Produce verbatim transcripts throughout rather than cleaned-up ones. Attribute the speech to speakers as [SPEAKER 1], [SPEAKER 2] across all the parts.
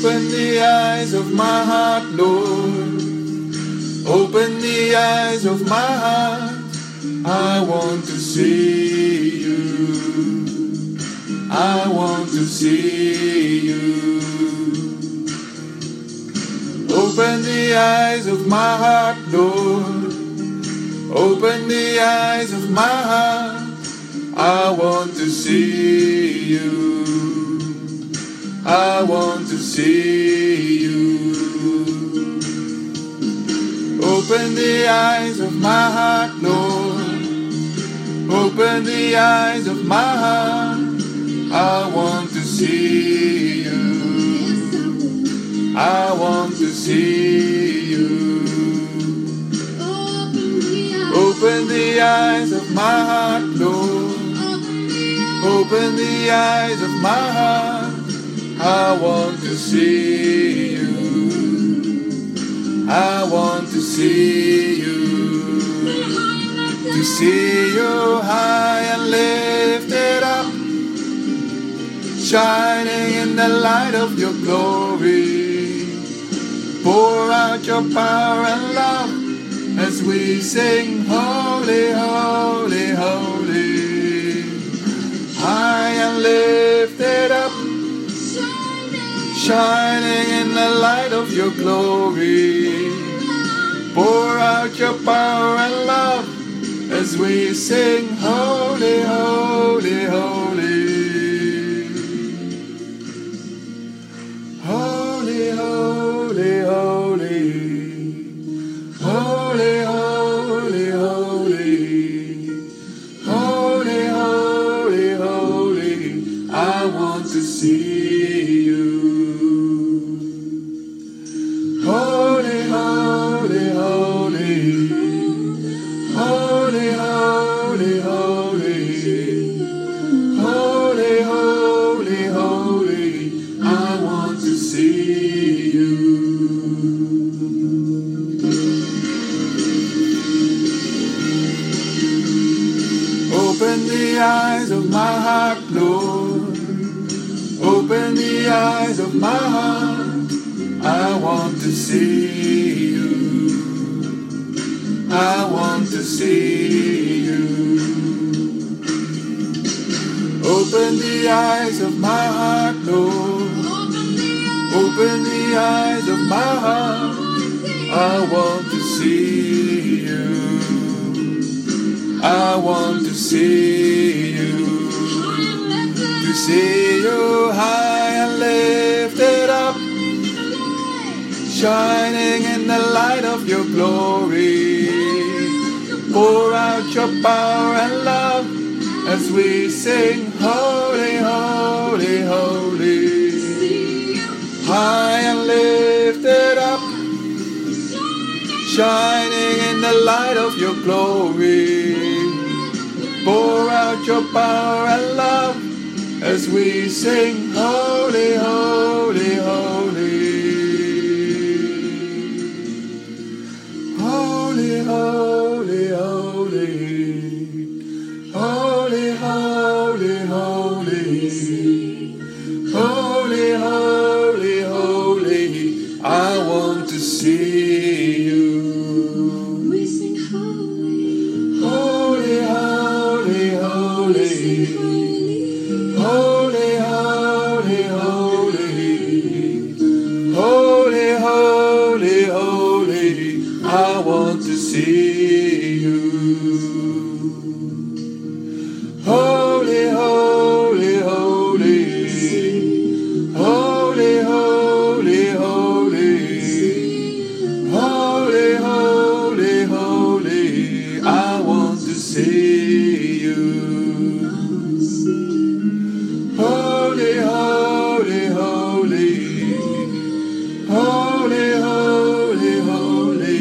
[SPEAKER 1] Open the eyes of my heart, Lord. Open the eyes of my heart. I want to see you. I want to see you. Open the eyes of my heart, Lord. Open the eyes of my heart. I want to see you. I want to see you. Open the eyes of my heart, Lord. Open the eyes of my heart. I want to see you. I want to see you. Open the eyes of my heart, Lord. Open the eyes of my heart. I want to see you. I want to see you. To see you high and lifted up, shining in the light of your glory. Pour out your power and love as we sing, holy, holy, holy. High and lifted up, shining in the light of your glory. Pour out your power and love as we sing, holy, holy, holy. Holy, holy, holy. Holy, holy, holy. Holy, holy, holy. I want to see you. Holy, holy, holy. Holy, holy, holy. Holy, holy, holy. I want to see you. Open the eyes of my heart, Lord. Open the eyes of my heart. I want to see you. I want to see you. Open the eyes of my heart, Lord. Open the eyes of my heart. I want to see you. I want to see you. To see you high and lifted up, shining in the light of your glory. Pour out your power and love as we sing, holy, holy, holy. High and lifted up, shining in the light of your glory. Pour out your power and love as we sing, holy, holy, holy. Holy, holy, holy. Holy, holy, holy. Holy, holy, holy. I want to see you.
[SPEAKER 2] We sing holy.
[SPEAKER 1] Holy, holy, holy. Holy, holy, holy. Holy, holy, holy. I want to see you. Holy, holy, holy. Holy, holy, holy. Holy, holy, holy. I want to see you. Holy, holy, holy. Holy, holy, holy.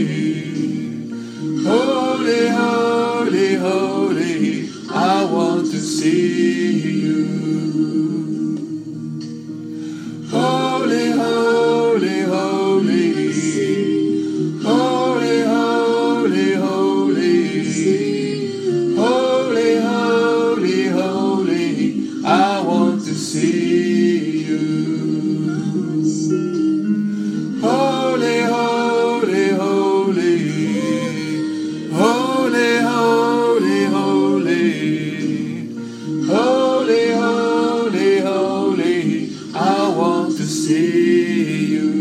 [SPEAKER 1] Holy, holy, holy. I want to see you. Holy, holy, holy. Holy, holy, holy. Holy, holy, holy. I want to see you. see you.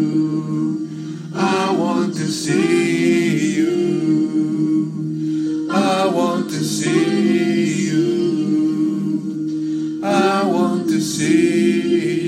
[SPEAKER 1] I want to see you. I want to see you. I want to see you.